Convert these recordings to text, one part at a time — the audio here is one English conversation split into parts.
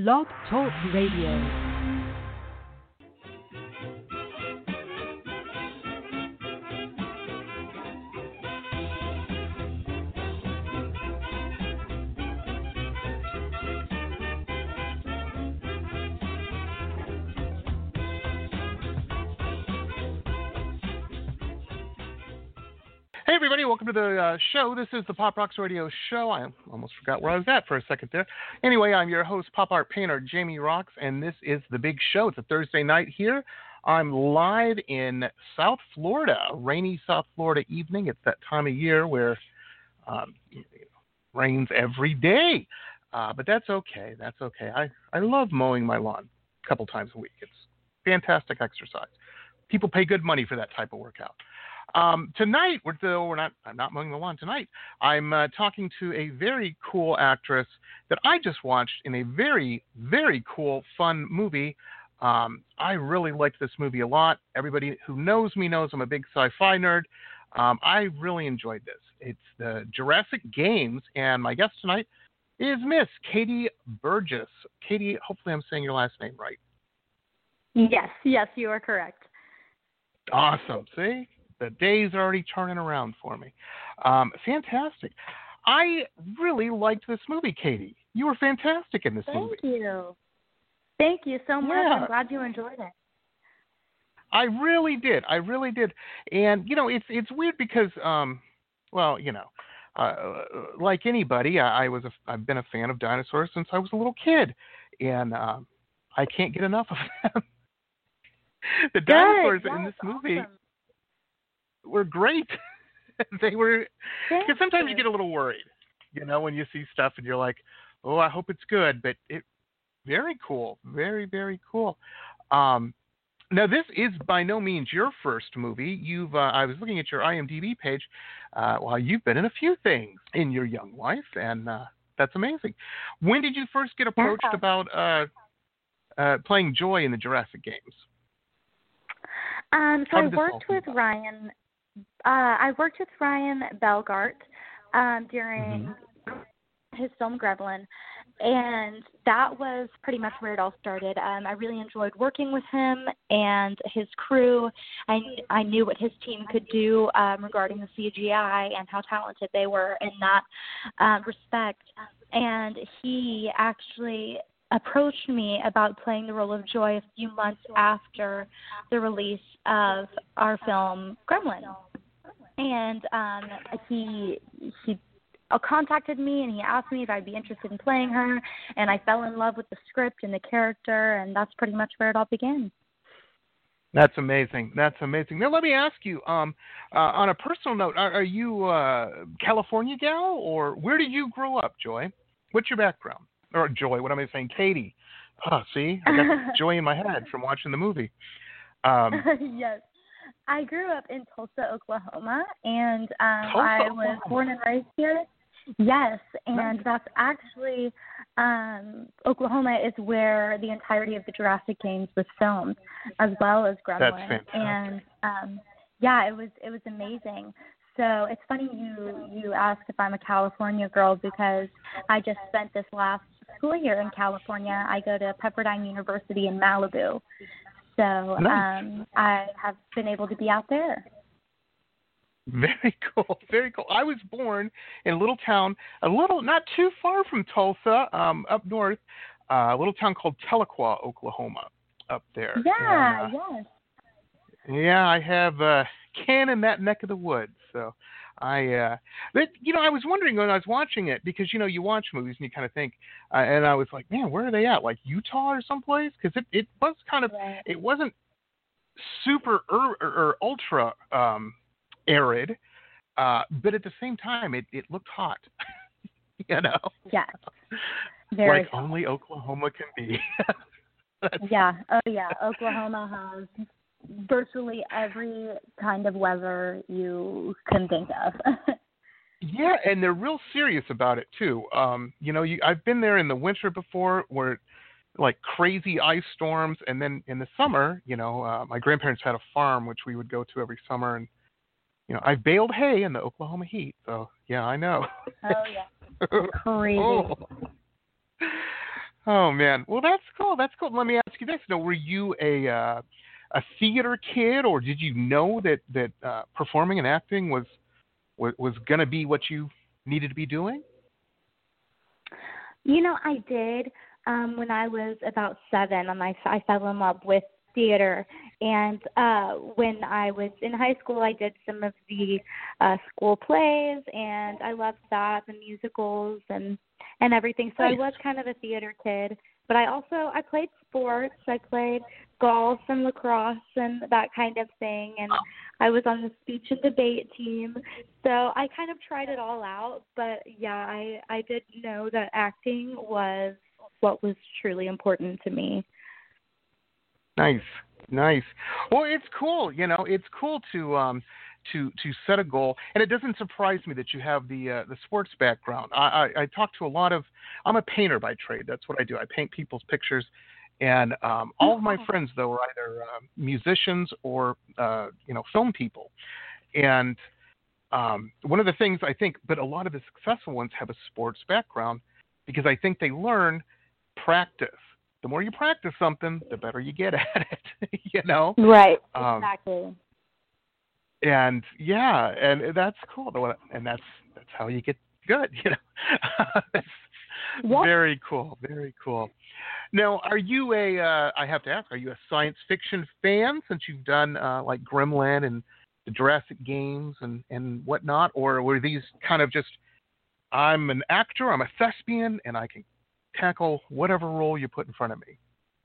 Blog Talk Radio. Hey everybody, welcome to the show. This is the Pop Rocks Radio Show. I almost forgot where I was at for a second there. Anyway, I'm your host, pop art painter Jamie Rocks, and this is The Big Show. It's a Thursday night here. I'm live in South Florida, rainy South Florida evening. It's that time of year where it rains every day, but that's okay. That's okay. I love mowing my lawn a couple times a week. It's fantastic exercise. People pay good money for that type of workout. Tonight, I'm not mowing the lawn tonight. I'm talking to a very cool actress that I just watched in a very, very cool, fun movie. I really liked this movie a lot. Everybody who knows me knows I'm a big sci-fi nerd. I really enjoyed this. It's the Jurassic Games, and my guest tonight is Miss Katie Burgess. Katie, hopefully I'm saying your last name right. Yes, you are correct. Awesome. See? The days are already turning around for me. Fantastic. I really liked this movie, Katie. You were fantastic in this movie. Thank you so much. Yeah. I'm glad you enjoyed it. I really did. And, it's weird because, like anybody, I've been a fan of dinosaurs since I was a little kid. And I can't get enough of them. The dinosaurs in this movie... Awesome. Were great. They were, because sometimes you Thank get a little worried, when you see stuff and you're like, oh, I hope it's good. But very cool. Very, very cool. Now, this is by no means your first movie. I was looking at your IMDb page. You've been in a few things in your young life, and that's amazing. When did you first get approached about playing Joy in the Jurassic Games? So I worked with Ryan. I worked with Ryan Belgart during his film Gremlin, and that was pretty much where it all started. I really enjoyed working with him and his crew. I knew what his team could do regarding the CGI and how talented they were in that respect. And he actually approached me about playing the role of Joy a few months after the release of our film Gremlin. And he contacted me and he asked me if I'd be interested in playing her, and I fell in love with the script and the character, and that's pretty much where it all began. That's amazing. Now let me ask you, on a personal note, are you a California gal, or where did you grow up, Joy? What's your background? Or Joy, what am I saying? Katie. See? I got Joy in my head from watching the movie. Yes. I grew up in Tulsa, Oklahoma, and I was born and raised here. Yes, and that's actually, Oklahoma is where the entirety of the Jurassic Games was filmed, as well as Gremlin. That's fantastic. And, it was amazing. So it's funny you asked if I'm a California girl, because I just spent this last school year in California. I go to Pepperdine University in Malibu. So nice. I have been able to be out there. Very cool. Very cool. I was born in a little town, not too far from Tulsa, up north, a little town called Tahlequah, Oklahoma, up there. Yeah, yes. Yeah, I have kin in that neck of the woods. So I was wondering when I was watching it, because, you watch movies and you kind of think, and I was like, man, where are they at? Like Utah or someplace? Because it was kind of, It wasn't super or ultra arid, but at the same time, it looked hot, Yes. Very like hot. Only Oklahoma can be. Yeah. Oh, yeah. Oklahoma has virtually every kind of weather you can think of. Yeah, and they're real serious about it too. I've been there in the winter before, where like crazy ice storms, and then in the summer, my grandparents had a farm which we would go to every summer, and I've baled hay in the Oklahoma heat, so yeah, I know. Oh yeah, crazy. Oh man, well that's cool. That's cool. Let me ask you this: Now, were you a theater kid, or did you know that performing and acting was going to be what you needed to be doing? I did. When I was about 7, I fell in love with theater. And when I was in high school, I did some of the school plays, and I loved that, the musicals and everything. So I was kind of a theater kid. But I played sports. I played golf and lacrosse and that kind of thing. And I was on the speech and debate team. So I kind of tried it all out. But, yeah, I did know that acting was what was truly important to me. Nice. Well, it's cool. It's cool to set a goal, and it doesn't surprise me that you have the sports background. I talk to a lot of. I'm a painter by trade. That's what I do. I paint people's pictures, and all of my friends though are either musicians or film people, and one of the things I think, but a lot of the successful ones have a sports background because I think they learn practice. The more you practice something, the better you get at it, Right, exactly. And yeah, and that's cool. And that's how you get good, That's very cool, very cool. Now, are you I have to ask, are you a science fiction fan since you've done like Gremlin and the Jurassic Games and whatnot? Or were these kind of just, I'm an actor, I'm a thespian, and I can tackle whatever role you put in front of me?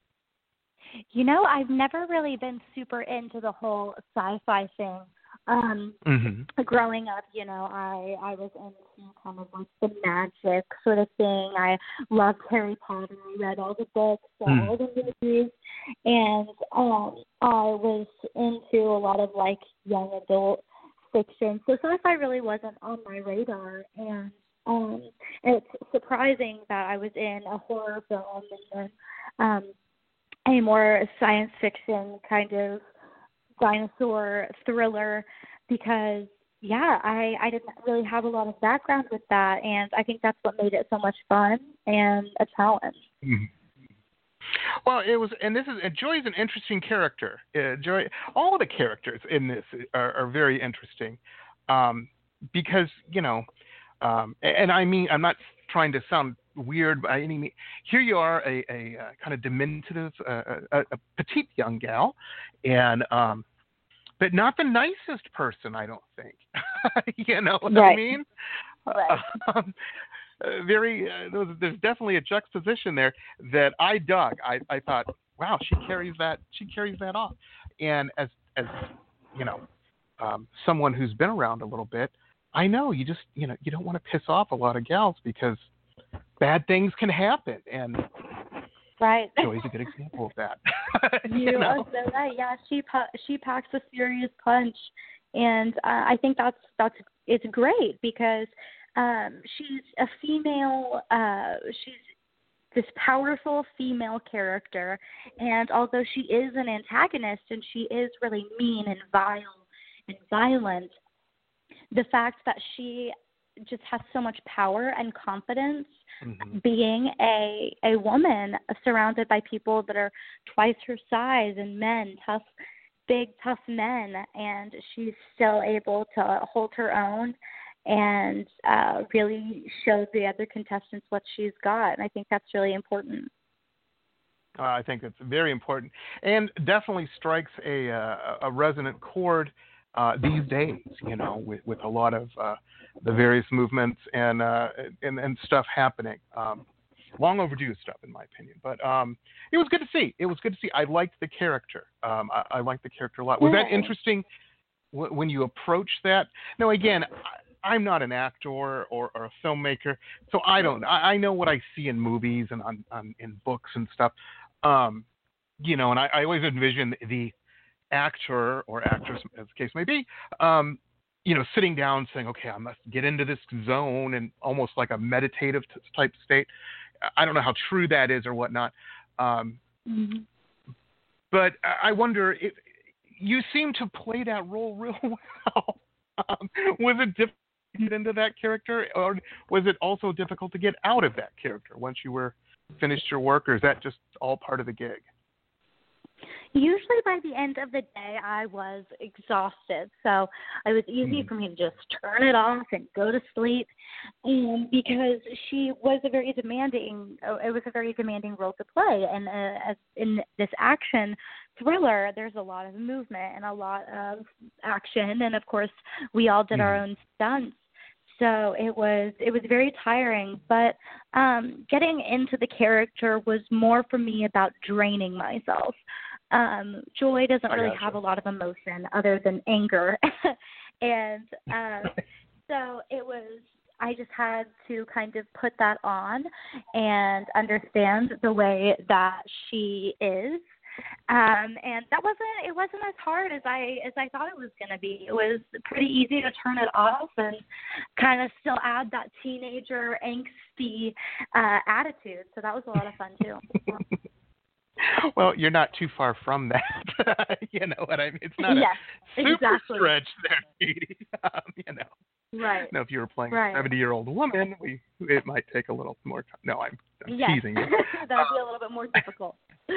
I've never really been super into the whole sci-fi thing. Growing up, I was into kind of like the magic sort of thing. I loved Harry Potter. I read all the books, all the movies, and I was into a lot of like young adult fiction. So sci-fi really wasn't on my radar, and it's surprising that I was in a horror film and then a more science fiction kind of dinosaur thriller because, yeah, I didn't really have a lot of background with that, and I think that's what made it so much fun and a challenge. Well, Joy is an interesting character. Joy, all of the characters in this are very interesting because, and I mean, I'm not trying to sound weird by any means. Here you are, a kind of diminutive, a petite young gal, and but not the nicest person, I don't think. You know what I mean? Right. There's definitely a juxtaposition there that I dug. I thought, wow, she carries that off. And as someone who's been around a little bit, I know you just you don't want to piss off a lot of gals because bad things can happen, and right. Joy's a good example of that. You are so right. Yeah, she packs a serious punch, and I think it's great because she's a female. She's this powerful female character, and although she is an antagonist and she is really mean and vile and violent, the fact that she just has so much power and confidence being a woman surrounded by people that are twice her size and men, big, tough men, and she's still able to hold her own and really show the other contestants what she's got. And I think that's really important. I think it's very important and definitely strikes a resonant chord these days, with a lot of the various movements and stuff happening. Long overdue stuff, in my opinion. But it was good to see. I liked the character. I liked the character a lot. Was that interesting when you approached that? Now, again, I'm not an actor or a filmmaker, so I don't. I know what I see in movies and in books and stuff. And I always envision the actor or actress, as the case may be, sitting down saying, okay, I must get into this zone and almost like a meditative type state. I don't know how true that is or whatnot. But I wonder if you seem to play that role real well. Was it difficult to get into that character, or was it also difficult to get out of that character once you were finished your work, or is that just all part of the gig? Usually by the end of the day, I was exhausted. So it was easy for me to just turn it off and go to sleep. And because she was it was a very demanding role to play. And as in this action thriller, there's a lot of movement and a lot of action. And of course, we all did our own stunts. So it was very tiring, but getting into the character was more for me about draining myself. Joy doesn't really have a lot of emotion other than anger. And so I just had to kind of put that on and understand the way that she is. And it wasn't as hard as I thought it was going to be. It was pretty easy to turn it off and kind of still add that teenager angsty attitude. So that was a lot of fun too. Well, you're not too far from that. You know what I mean? It's not a super stretch there, Katie. You know. Right. Now, if you were playing a 70-year-old woman, it might take a little more time. No, I'm teasing you. That would be a little bit more difficult.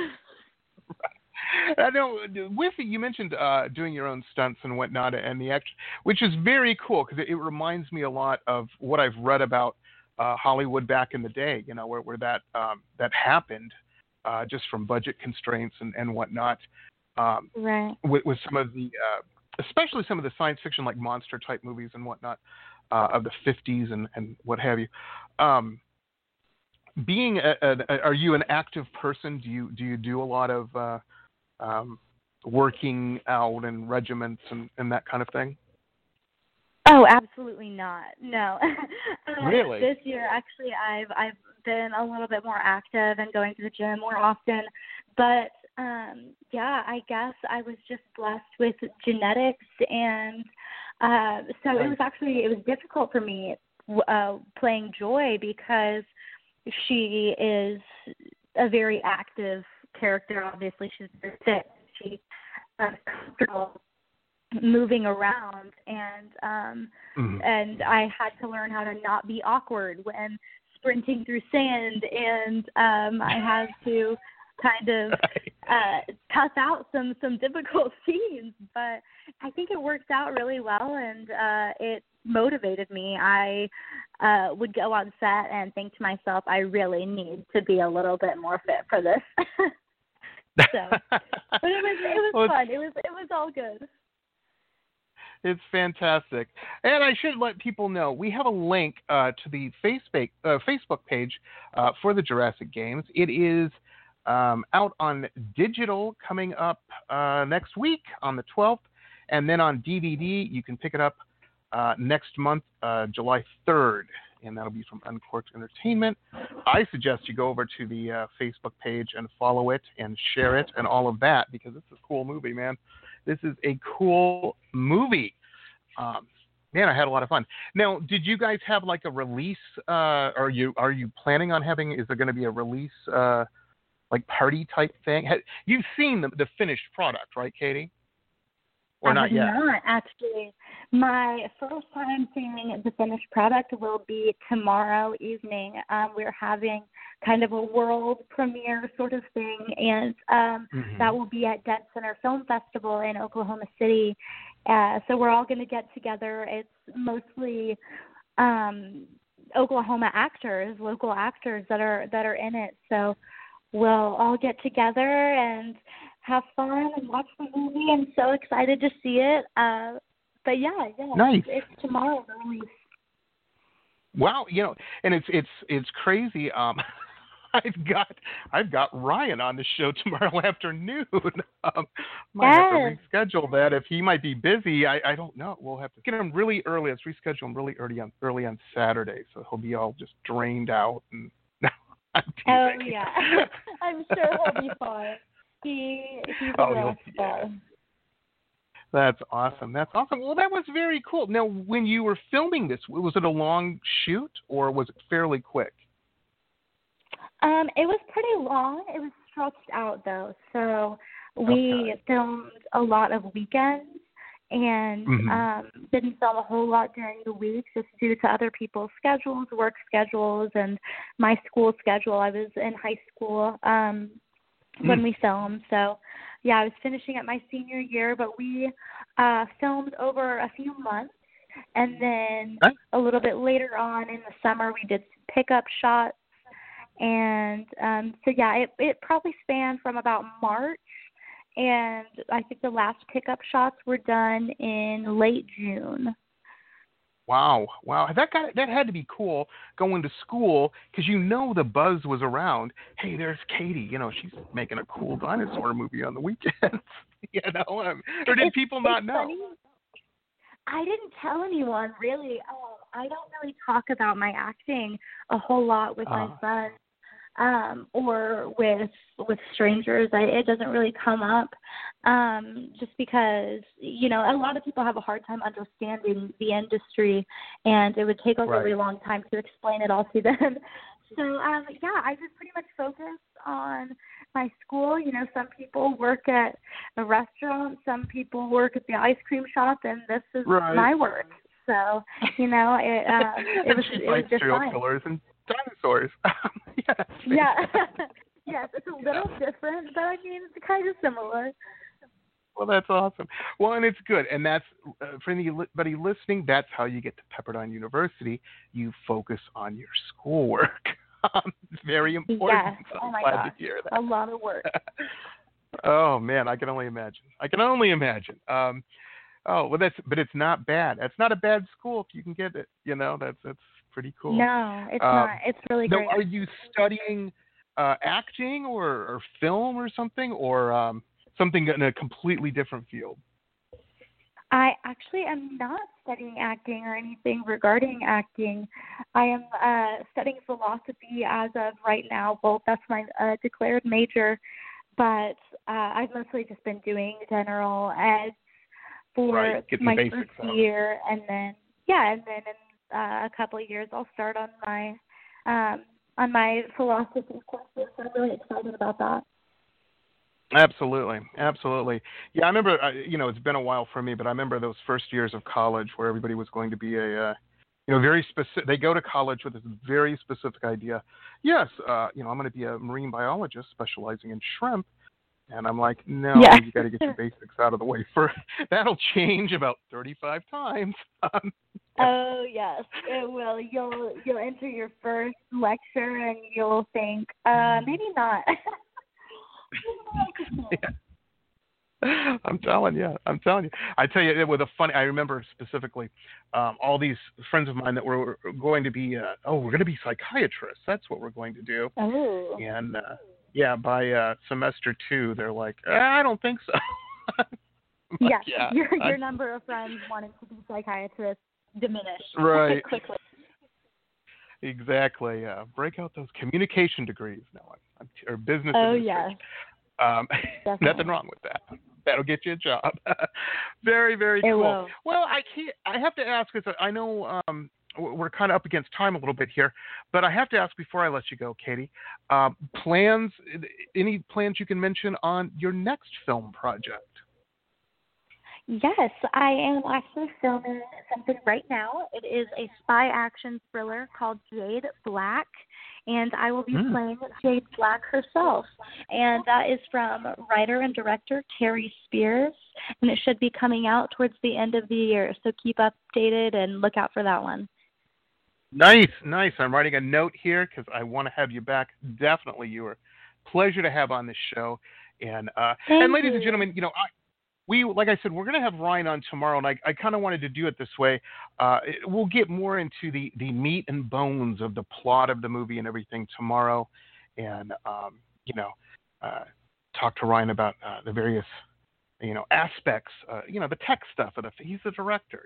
I know. With you mentioned doing your own stunts and whatnot, and the action, which is very cool because it reminds me a lot of what I've read about Hollywood back in the day. You know, where that happened. Just from budget constraints and whatnot, with some of the, especially some of the science fiction like monster type movies and whatnot of the 50s and what have you. Are you an active person? Do you do a lot of working out and regiments and that kind of thing? Oh, absolutely not. No. Really? This year, actually, I've been a little bit more active and going to the gym more often. But, I guess I was just blessed with genetics. And so it was difficult for me playing Joy because she is a very active character. Obviously, she's very fit. She's comfortable moving around, and I had to learn how to not be awkward when sprinting through sand, and I had to kind of tough out some difficult scenes, but I think it worked out really well, and it motivated me. I would go on set and think to myself, I really need to be a little bit more fit for this. But it was fun. It was all good. It's fantastic. And I should let people know, we have a link to the Facebook page for the Jurassic Games. It is out on digital coming up next week on the 12th. And then on DVD, you can pick it up next month, July 3rd. And that'll be from Uncorked Entertainment. I suggest you go over to the Facebook page and follow it and share it and all of that, because it's a cool movie, man. This is a cool movie. Man, I had a lot of fun. Now, did you guys have like a release? Are you planning on having? Is there going to be a release, like party type thing? You've seen the finished product, right, Katie? Or not yet? Not actually. My first time seeing the finished product will be tomorrow evening. We're having kind of a world premiere sort of thing, and that will be at Dead Center Film Festival in Oklahoma City. So we're all going to get together. It's mostly Oklahoma actors, local actors that are in it. So we'll all get together and have fun and watch the movie. I'm so excited to see it. But nice. It's tomorrow the release. Wow, and it's crazy. I've got Ryan on the show tomorrow afternoon. Might have to reschedule that if he might be busy. I don't know. We'll have to get him really early. Let's reschedule him really early on Saturday, so he'll be all just drained out. And I'm teasing. Oh yeah, I'm sure he'll be fine. He's a rock star. That's awesome. Well, that was very cool. Now, when you were filming this, was it a long shoot or was it fairly quick? It was pretty long. It was stretched out, though. So we filmed a lot of weekends, and didn't film a whole lot during the week just due to other people's schedules, work schedules, and my school schedule. I was in high school when we filmed, so yeah, I was finishing up my senior year, but we filmed over a few months, and then a little bit later on in the summer we did some pickup shots, and so yeah, it probably spanned from about March, and I think the last pickup shots were done in late June. Wow. That had to be cool going to school because the buzz was around. Hey, there's Katie. She's making a cool dinosaur movie on the weekends. Or did people not know? Funny. I didn't tell anyone really. I don't really talk about my acting a whole lot with my friends or with strangers. It doesn't really come up just because, a lot of people have a hard time understanding the industry, and it would take a really long time to explain it all to them. So, I just pretty much focus on my school. Some people work at a restaurant, some people work at the ice cream shop, and this is my work. So, it was just serial fun. Killers and dinosaurs. Yeah. Yes, it's a little different, but I mean, it's kind of similar. Well, that's awesome. Well, and it's good. And that's, for anybody listening, that's how you get to Pepperdine University. You focus on your schoolwork. It's very important. Yes. Oh, my gosh. To hear that. A lot of work. Oh, man, I can only imagine. But it's not bad. It's not a bad school if you can get it. That's pretty cool. No, it's not. It's really great. Are you studying acting or film or something, or something in a completely different field? I actually am not studying acting or anything regarding acting. I am studying philosophy as of right now. Well, that's my declared major, but I've mostly just been doing general ed for my first year, and then in a couple of years I'll start on my philosophy courses. So I'm really excited about that. Absolutely. Yeah, I remember. It's been a while for me, but I remember those first years of college where everybody was going to be a, very specific. They go to college with this very specific idea. Yes, I'm going to be a marine biologist specializing in shrimp, and I'm like, no, you got to get your basics out of the way first. That'll change about 35 times. Oh yes, it will. You'll enter your first lecture and you'll think, maybe not. Yeah. I'm telling you. I tell you, with I remember specifically all these friends of mine that were going to be, we're going to be psychiatrists. That's what we're going to do. Oh. And by semester 2, they're like, I don't think so. Yes, your number of friends wanting to be psychiatrists diminished quickly. Exactly. Break out those communication degrees now, or business. Oh yes. Nothing wrong with that. That'll get you a job. Very, very cool. Will. Well, I have to ask, because I know we're kind of up against time a little bit here, but I have to ask before I let you go, Katie. Any plans you can mention on your next film project? Yes, I am actually filming something right now. It is a spy action thriller called Jade Black, and I will be playing Jade Black herself. And that is from writer and director Terry Spears, and it should be coming out towards the end of the year. So keep updated and look out for that one. Nice. I'm writing a note here because I want to have you back. Definitely, you are a pleasure to have on this show. And ladies and gentlemen, like I said, we're going to have Ryan on tomorrow, and I kind of wanted to do it this way. We'll get more into the meat and bones of the plot of the movie and everything tomorrow, and talk to Ryan about the various aspects, the tech stuff of he's the director.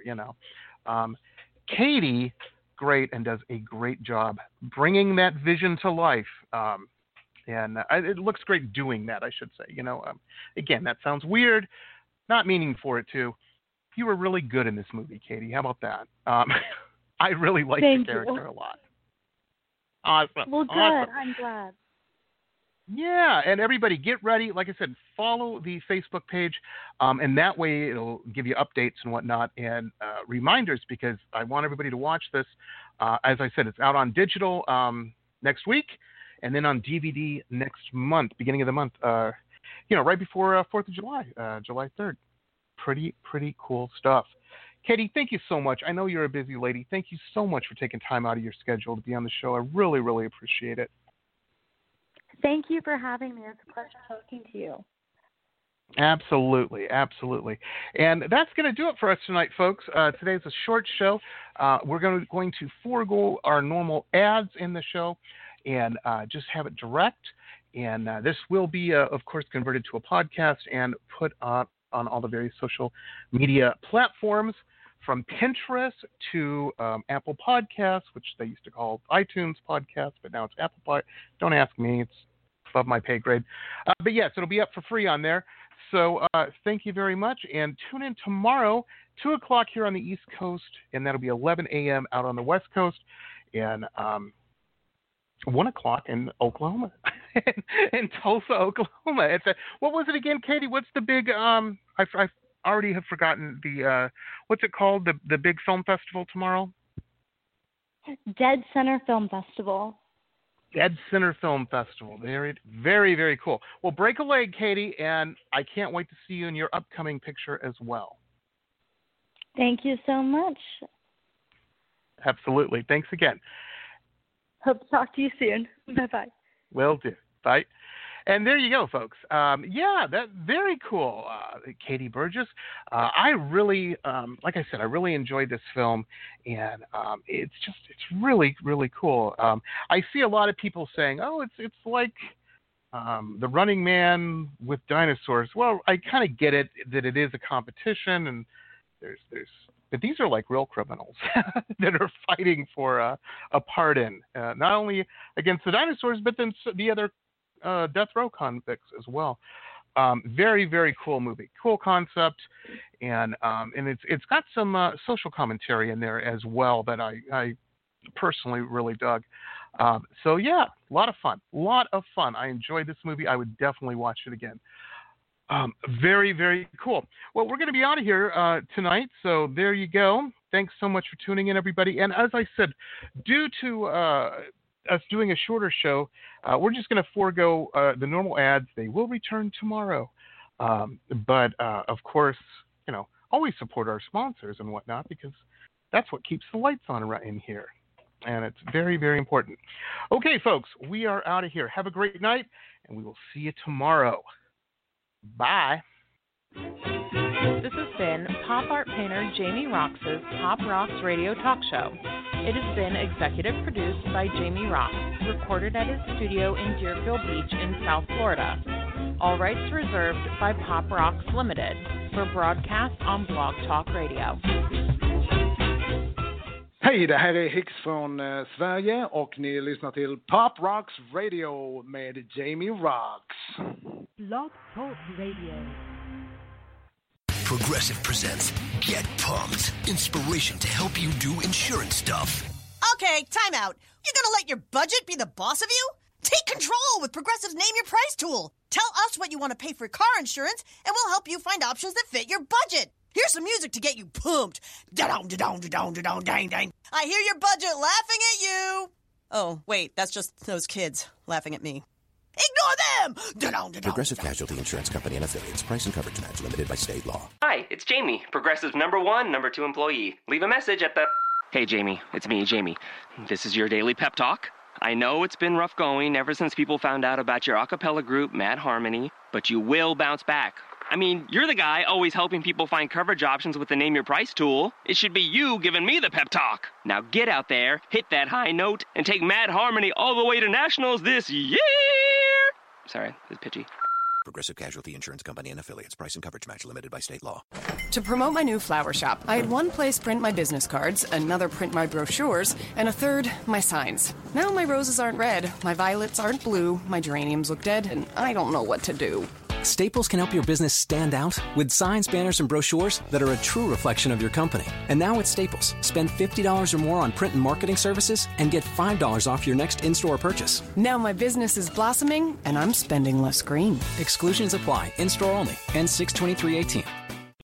Katie, great, and does a great job bringing that vision to life. And it looks great doing that, I should say. Again, that sounds weird. Not meaning for it to. You were really good in this movie, Katie. How about that? I really liked the character a lot. Awesome. Well, good. Awesome. I'm glad. Yeah, and everybody get ready. Like I said, follow the Facebook page, and that way it'll give you updates and whatnot and reminders, because I want everybody to watch this. As I said, it's out on digital next week, and then on DVD next month, beginning of the month, right before 4th of July, July 3rd. Pretty cool stuff. Katie, thank you so much. I know you're a busy lady. Thank you so much for taking time out of your schedule to be on the show. I really, really appreciate it. Thank you for having me. It's a pleasure talking to you. Absolutely. And that's going to do it for us tonight, folks. Today's a short show. We're going to forego our normal ads in the show and just have it direct. And this will be, of course, converted to a podcast and put up on all the various social media platforms, from Pinterest to Apple Podcasts, which they used to call iTunes Podcasts, but now it's Apple Podcasts. Don't ask me. It's above my pay grade. But yes, it'll be up for free on there. So thank you very much. And tune in tomorrow, 2 o'clock here on the East Coast, and that'll be 11 a.m. out on the West Coast, and 1 o'clock in Oklahoma, in Tulsa, Oklahoma. What was it again, Katie? What's the big I already have forgotten the what's it called? The big film festival tomorrow? Dead Center Film Festival. Dead Center Film Festival. Very, very, very cool. Well, break a leg, Katie, and I can't wait to see you in your upcoming picture as well. Thank you so much. Absolutely. Thanks again. Hope to talk to you soon. Bye-bye. Will do. Bye. And there you go, folks. That's very cool. Katie Burgess. I really, like I said, I really enjoyed this film, and it's really, really cool. I see a lot of people saying, "Oh, it's like The Running Man with dinosaurs." Well, I kind of get it that it is a competition, and but these are like real criminals that are fighting for a pardon, not only against the dinosaurs, but then the other death row convicts as well. Very, very cool movie, cool concept, and it's got some social commentary in there as well that I personally really dug. So yeah, a lot of fun. I enjoyed this movie. I would definitely watch it again. Very, very cool. Well, we're going to be out of here tonight, so there you go. Thanks so much for tuning in, everybody. And as I said, due to us doing a shorter show, we're just going to forego the normal ads. They will return tomorrow. But of course, always support our sponsors and whatnot, because that's what keeps the lights on right in here. And it's very, very important. Okay, folks, we are out of here. Have a great night, and we will see you tomorrow. Bye. This has been pop art painter Jamie Roxx' Pop Rocks Radio Talk Show. It has been executive produced by Jamie Roxx, recorded at his studio in Deerfield Beach in South Florida. All rights reserved by Pop Rocks Limited for broadcast on Blog Talk Radio. Hej, det här är Hicks från Sverige och ni lyssnar till Pop Rocks Radio med Jamie Roxx. Blog Talk Radio. Progressive presents Get Pumped. Inspiration to help you do insurance stuff. Okay, time out. You're gonna let your budget be the boss of you? Take control with Progressive's Name Your Price tool. Tell us what you want to pay for car insurance, and we'll help you find options that fit your budget. Here's some music to get you pumped. Da-dong-da-dong-da-dong-da-dong-dang-dang. I hear your budget laughing at you. Oh, wait, that's just those kids laughing at me. Ignore them! Progressive Casualty Insurance Company and Affiliates. Price and coverage match limited by state law. Hi, it's Jamie, Progressive's number 2 employee. Leave a message at the... Hey, Jamie, it's me, Jamie. This is your daily pep talk. I know it's been rough going ever since people found out about your a cappella group, Mad Harmony, but you will bounce back. I mean, you're the guy always helping people find coverage options with the Name Your Price tool. It should be you giving me the pep talk. Now get out there, hit that high note, and take Mad Harmony all the way to nationals this year! Sorry, it's pitchy. Progressive Casualty Insurance Company and Affiliates. Price and coverage match limited by state law. To promote my new flower shop, I had one place print my business cards, another print my brochures, and a third, my signs. Now my roses aren't red, my violets aren't blue, my geraniums look dead, and I don't know what to do. Staples can help your business stand out with signs, banners, and brochures that are a true reflection of your company. And now at Staples, spend $50 or more on print and marketing services and get $5 off your next in-store purchase. Now my business is blossoming, and I'm spending less green. Exclusions apply. In-store only. Ends 6/23/18.